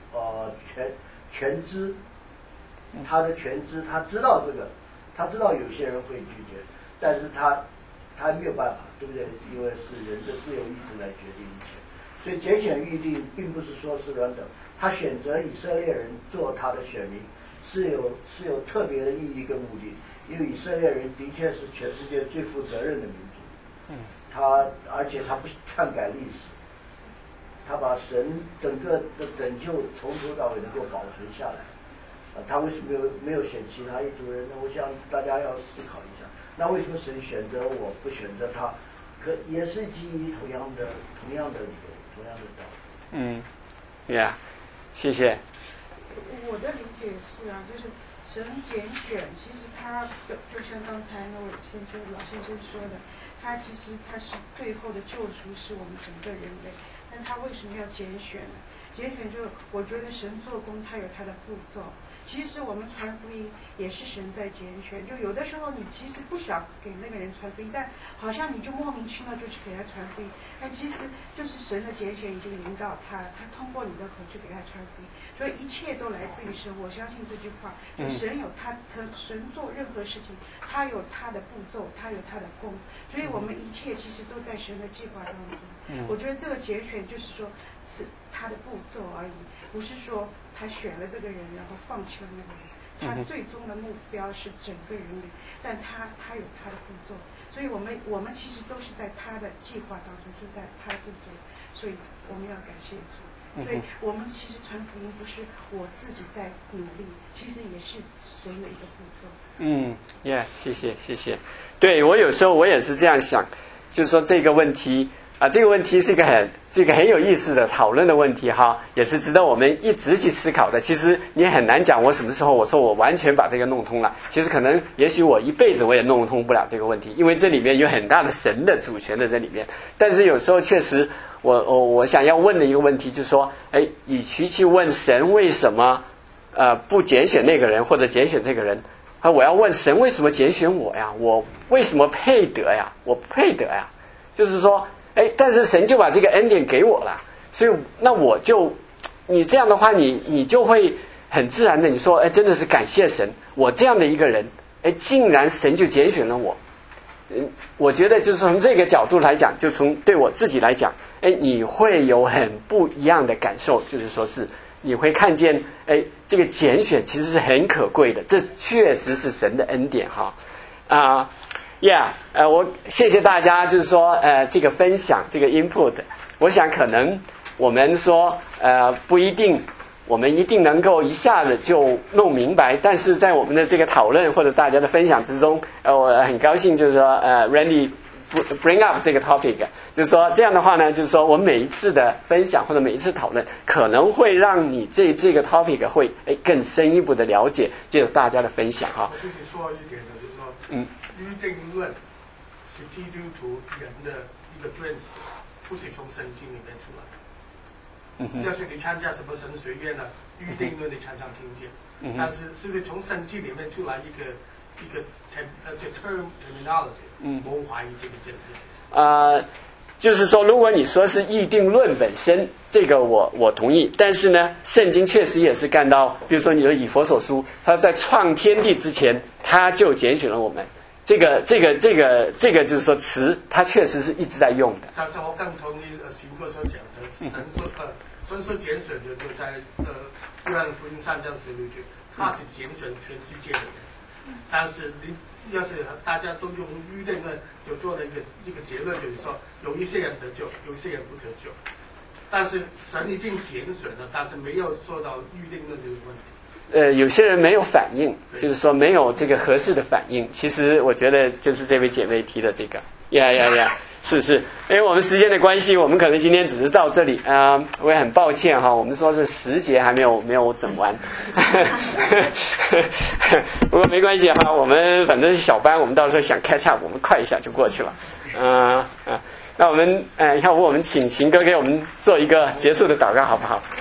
E: 全知，他的全知，他知道这个，他知道有些人会拒绝，但是他没有办法，对不对？因为是人的自由意志来决定一切。所以拣选预定并不是说是 random， 他选择以色列人做他的选民是有特别的意义跟目的，因为以色列人的确是全世界最负责任的民族，而且他不篡改历史，他把神整个的拯救从头到尾能够保存下来，他为什么没有选其他一族人呢？我想大家要思考一下，那为什么神选择我不选择他？也是基于同样的理由，同样的道理。
A: 谢谢。
F: 我的理解是啊，就是神拣选，其实他就像刚才那位老先生说的，他其实他是最后的救赎，是我们整个人类。但他为什么要拣选呢？拣选就我觉得神做工，他有他的步骤。其实我们传福音也是神在拣选，就有的时候你其实不想给那个人传福音，但好像你就莫名其妙就去给他传福音，但其实就是神的拣选已经领导他通过你的口去给他传福音，所以一切都来自于神。我相信这句话，就神有神做任何事情，他有他的步骤，他有他的功，所以我们一切其实都在神的计划当中。我觉得这个拣选就是说是他的步骤而已，不是说他选了这个人然后放弃了那个人，他最终的目标是整个人类，但他有他的步骤，所以我们其实都是在他的计划当中，就在他的步骤，所以我们要感谢主。所以我们其实传福音不是我自己在努力，其实也是神的一个步骤。
A: 谢谢。对，我有时候我也是这样想，就是说这个问题这个问题是一个很有意思的讨论的问题哈，也是值得我们一直去思考的。其实你很难讲我什么时候我说我完全把这个弄通了，其实可能也许我一辈子我也弄通不了这个问题，因为这里面有很大的神的主权在这里面。但是有时候确实我想要问的一个问题就是说，与其去问神为什么不拣选那个人或者拣选这个人，我要问神为什么拣选我呀？我为什么配得呀？我不配得呀？就是说但是神就把这个恩典给我了，所以那你这样的话你就会很自然的你说真的是感谢神，我这样的一个人竟然神就拣选了我。我觉得就是从这个角度来讲，就从对我自己来讲你会有很不一样的感受，就是说是你会看见这个拣选其实是很可贵的，这确实是神的恩典哈我谢谢大家，就是说这个分享这个 input， 我想可能我们说不一定我们一定能够一下子就弄明白，但是在我们的这个讨论或者大家的分享之中我很高兴就是说Randy bring up 这个 topic， 就是说这样的话呢，就是说我们每一次的分享或者每一次讨论可能会让你这个 topic 会更深一步的了解，借着大家的分享哈。
B: 我自己说一点的就是说预定论是基督徒人的一个专辑，不是从圣经里面出来的。要是你参加什么神学院呢，预定论你常常听见，但是是不是从圣经里面出来一个 terminology， 我怀疑这件事。
A: 就是说如果你说是预定论本身，这个我同意，但是呢圣经确实也是干到，比如说你的以弗所书，他在创天地之前他就拣选了我们，这个就是说词它确实是一直在用的。
B: 但是我更同意行哥所讲的，神说拣选就在约翰福音3章16节，他是拣选全世界的人，但是你要是大家都用预定论，就做了一个结论，就是说有一些人得救，有一些人不得救。但是神已经拣选了，但是没有说到预定论这个问题。
A: 有些人没有反应，就是说没有这个合适的反应。其实我觉得就是这位姐妹提的这个， 是不是？因为我们时间的关系，我们可能今天只是到这里我也很抱歉哈，我们说是10节还没有整完，不过没关系哈，我们反正是小班，我们到时候想catch up，我们快一下就过去了。那我们要不我们请秦哥给我们做一个结束的祷告好不好？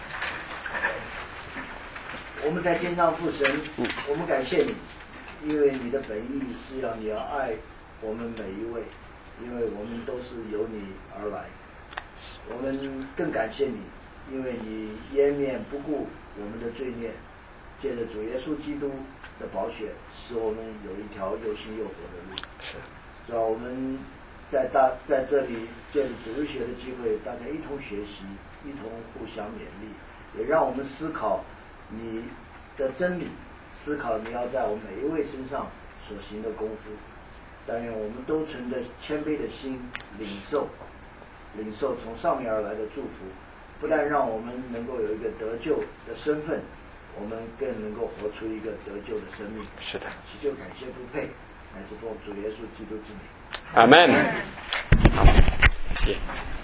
E: 我们在天上父神，我们感谢你，因为你的本意是要你要爱我们每一位，因为我们都是由你而来。我们更感谢你，因为你掩面不顾我们的罪孽，借着主耶稣基督的宝血，使我们有一条又新又活的路。是，只要我们在这里借着主日学的机会，大家一同学习，一同互相勉励，也让我们思考你的真理，思考你要在我们每一位身上所行的功夫。但愿我们都存着谦卑的心，领受从上面而来的祝福，不但让我们能够有一个得救的身份，我们更能够活出一个得救的生命。
A: 是的，
E: 祈求感谢不配，乃是奉主耶稣基督之名。
A: 阿门。好，谢谢。